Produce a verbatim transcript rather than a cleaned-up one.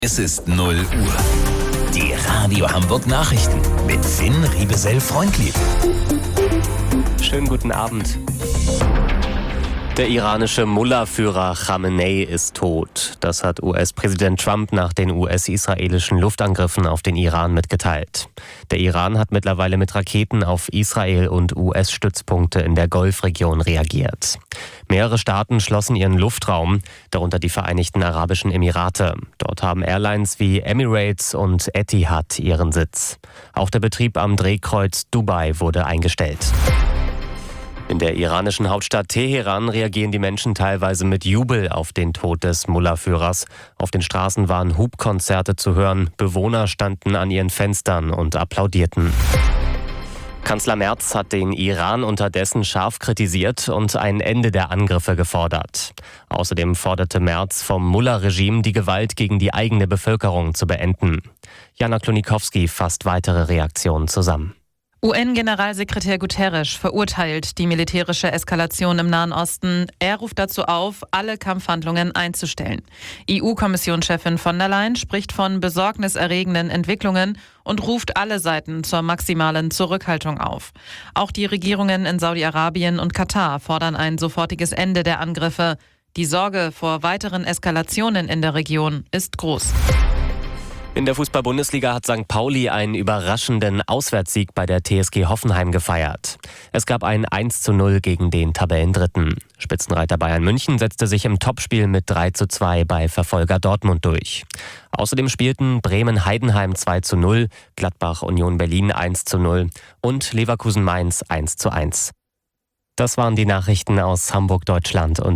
Es ist null Uhr. Die Radio Hamburg Nachrichten mit Finn Riebesell-Freundlieb. Schönen guten Abend. Der iranische Mullah-Führer Khamenei ist tot. Das hat U S-Präsident Trump nach den U S-israelischen Luftangriffen auf den Iran mitgeteilt. Der Iran hat mittlerweile mit Raketen auf Israel und U S-Stützpunkte in der Golfregion reagiert. Mehrere Staaten schlossen ihren Luftraum, darunter die Vereinigten Arabischen Emirate. Dort haben Airlines wie Emirates und Etihad ihren Sitz. Auch der Betrieb am Drehkreuz Dubai wurde eingestellt. In der iranischen Hauptstadt Teheran reagieren die Menschen teilweise mit Jubel auf den Tod des Mullah-Führers. Auf den Straßen waren Hubkonzerte zu hören, Bewohner standen an ihren Fenstern und applaudierten. Kanzler Merz hat den Iran unterdessen scharf kritisiert und ein Ende der Angriffe gefordert. Außerdem forderte Merz vom Mullah-Regime, die Gewalt gegen die eigene Bevölkerung zu beenden. Jana Klonikowski fasst weitere Reaktionen zusammen. U N-Generalsekretär Guterres verurteilt die militärische Eskalation im Nahen Osten. Er ruft dazu auf, alle Kampfhandlungen einzustellen. E U-Kommissionschefin von der Leyen spricht von besorgniserregenden Entwicklungen und ruft alle Seiten zur maximalen Zurückhaltung auf. Auch die Regierungen in Saudi-Arabien und Katar fordern ein sofortiges Ende der Angriffe. Die Sorge vor weiteren Eskalationen in der Region ist groß. In der Fußball-Bundesliga hat Sankt Pauli einen überraschenden Auswärtssieg bei der T S G Hoffenheim gefeiert. Es gab ein eins zu null gegen den Tabellendritten. Spitzenreiter Bayern München setzte sich im Topspiel mit drei zu zwei bei Verfolger Dortmund durch. Außerdem spielten Bremen-Heidenheim zwei zu null, Gladbach-Union Berlin eins zu null und Leverkusen-Mainz eins zu eins. Das waren die Nachrichten aus Hamburg, Deutschland und